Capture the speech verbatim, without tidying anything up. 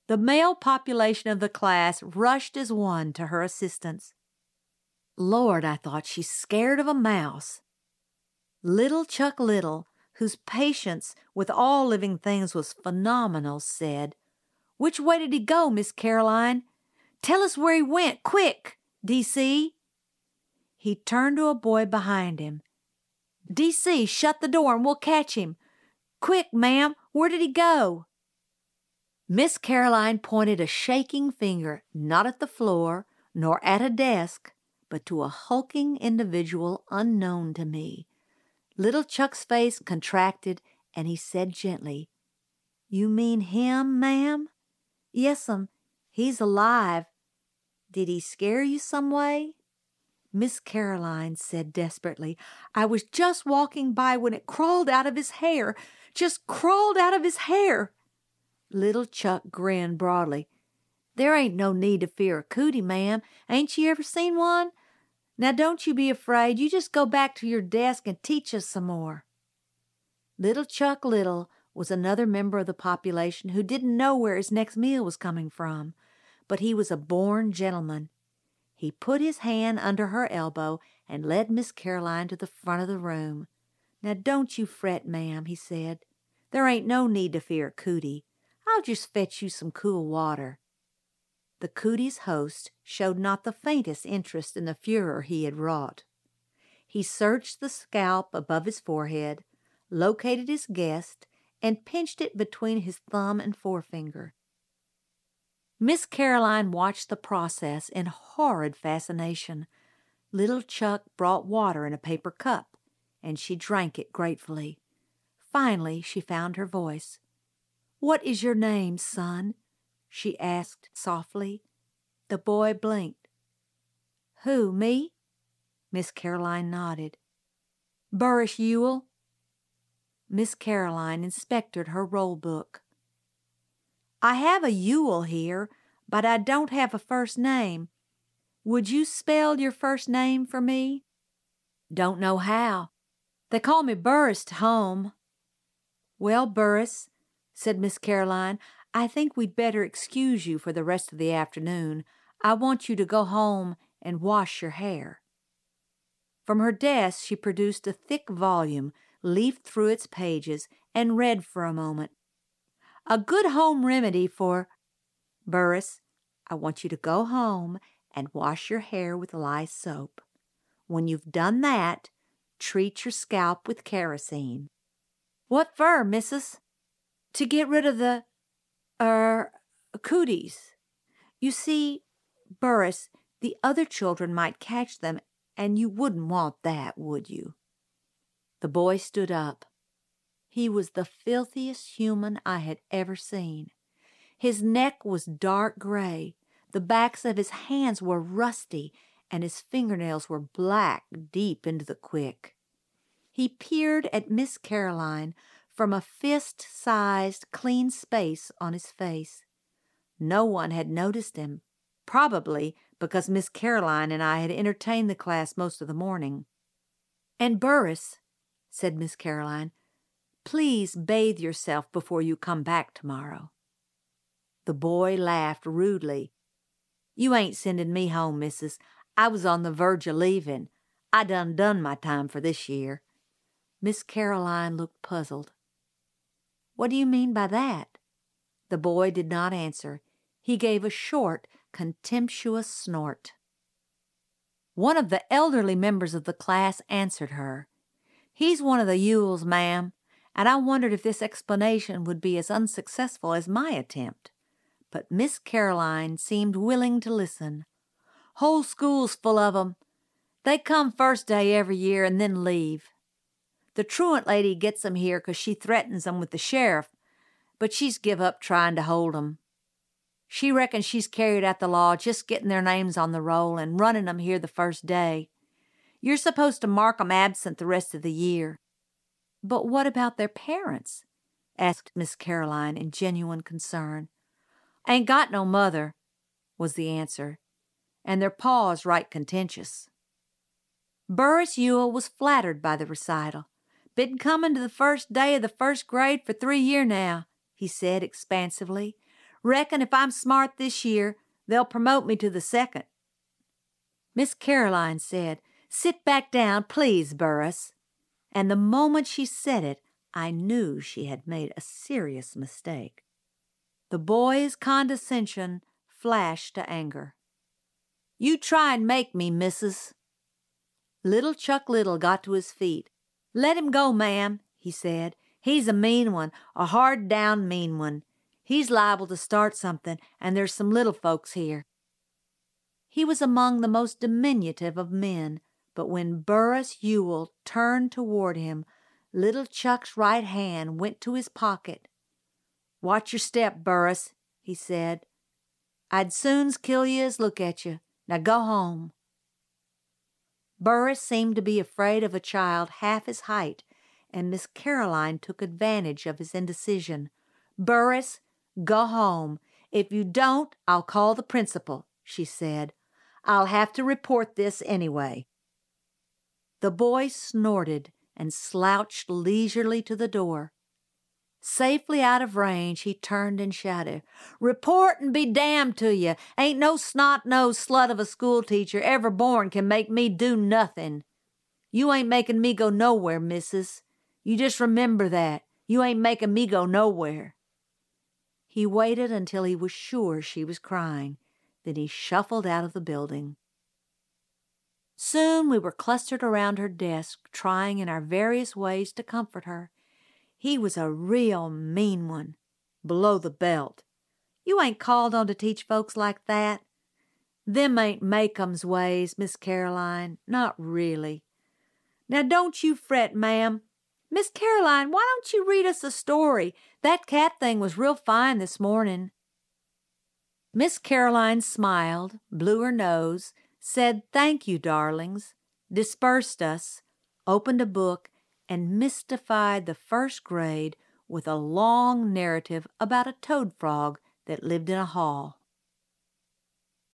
The male population of the class rushed as one to her assistance. Lord, I thought, she's scared of a mouse. Little Chuck Little, whose patience with all living things was phenomenal, said, "Which way did he go, Miss Caroline? Tell us where he went, quick, D C" He turned to a boy behind him. "D C, shut the door and we'll catch him. Quick, ma'am, where did he go?" Miss Caroline pointed a shaking finger not at the floor nor at a desk, but to a hulking individual unknown to me. Little Chuck's face contracted, and he said gently, "You mean him, ma'am?" "Yes'm, he's alive. Did he scare you some way?" Miss Caroline said desperately, "I was just walking by when it crawled out of his hair, just crawled out of his hair." Little Chuck grinned broadly. "There ain't no need to fear a cootie, ma'am. Ain't you ever seen one? Now don't you be afraid. You just go back to your desk and teach us some more." Little Chuck Little was another member of the population who didn't know where his next meal was coming from, but he was a born gentleman. He put his hand under her elbow and led Miss Caroline to the front of the room. "Now don't you fret, ma'am," he said. "There ain't no need to fear a cootie. I'll just fetch you some cool water." The cootie's host showed not the faintest interest in the furor he had wrought. He searched the scalp above his forehead, located his guest, and pinched it between his thumb and forefinger. Miss Caroline watched the process in horrid fascination. Little Chuck brought water in a paper cup, and she drank it gratefully. Finally, she found her voice. "What is your name, son?" she asked softly. The boy blinked. "Who, me?" Miss Caroline nodded. "Burris Ewell." Miss Caroline inspected her roll book. "I have a Ewell here, but I don't have a first name. Would you spell your first name for me?" "Don't know how. They call me Burris to home." "Well, Burris," said Miss Caroline, "I think we'd better excuse you for the rest of the afternoon. I want you to go home and wash your hair." From her desk she produced a thick volume, leafed through its pages, and read for a moment. "A good home remedy for—" "Burris, I want you to go home and wash your hair with lye soap. When you've done that, treat your scalp with kerosene." "What for, missus?" "To get rid of the, er, cooties. You see, Burris, the other children might catch them, and you wouldn't want that, would you?" The boy stood up. He was the filthiest human I had ever seen. His neck was dark gray, the backs of his hands were rusty, and his fingernails were black deep into the quick. He peered at Miss Caroline from a fist-sized, clean space on his face. No one had noticed him, probably because Miss Caroline and I had entertained the class most of the morning. "And Burris," said Miss Caroline, "please bathe yourself before you come back tomorrow." The boy laughed rudely. "You ain't sending me home, missus. I was on the verge of leaving. I done done my time for this year." Miss Caroline looked puzzled. "What do you mean by that?" The boy did not answer. He gave a short, contemptuous snort. One of the elderly members of the class answered her. "He's one of the Ewells, ma'am, and I wondered if this explanation would be as unsuccessful as my attempt." But Miss Caroline seemed willing to listen. "Whole school's full of 'em. They come first day every year and then leave. The truant lady gets 'em here 'cause she threatens 'em with the sheriff, but she's give up trying to hold 'em. She reckons she's carried out the law just getting their names on the roll and running 'em here the first day. You're supposed to mark 'em absent the rest of the year." "But what about their parents?" asked Miss Caroline in genuine concern. "Ain't got no mother," was the answer, "and their pa's right contentious." Burris Ewell was flattered by the recital. "Been coming to the first day of the first grade for three year now," he said expansively. Reckon if I'm smart this year, they'll promote me to the second. Miss Caroline said, "Sit back down, please, Burris." And the moment she said it, I knew she had made a serious mistake. The boy's condescension flashed to anger. "You try and make me, missus." Little Chuck Little got to his feet. "Let him go, ma'am," he said. "He's a mean one, a hard-down mean one. He's liable to start something, and there's some little folks here." He was among the most diminutive of men, but when Burris Ewell turned toward him, little Chuck's right hand went to his pocket. "Watch your step, Burris," he said. "I'd soon's kill you as look at you. Now go home." Burris seemed to be afraid of a child half his height, and Miss Caroline took advantage of his indecision. "Burris, go home. If you don't, I'll call the principal," she said. "I'll have to report this anyway." The boy snorted and slouched leisurely to the door. Safely out of range, he turned and shouted, "Report and be damned to you. Ain't no snot-nosed slut of a schoolteacher ever born can make me do nothing. You ain't making me go nowhere, missus. You just remember that. You ain't making me go nowhere." He waited until he was sure she was crying. Then he shuffled out of the building. Soon we were clustered around her desk, trying in our various ways to comfort her. He was a real mean one, below the belt. You ain't called on to teach folks like that. Them ain't Makeum's ways, Miss Caroline, not really. Now don't you fret, ma'am. Miss Caroline, why don't you read us a story? That cat thing was real fine this morning." Miss Caroline smiled, blew her nose, said thank you, darlings, dispersed us, opened a book, and mystified the first grade with a long narrative about a toad frog that lived in a hall.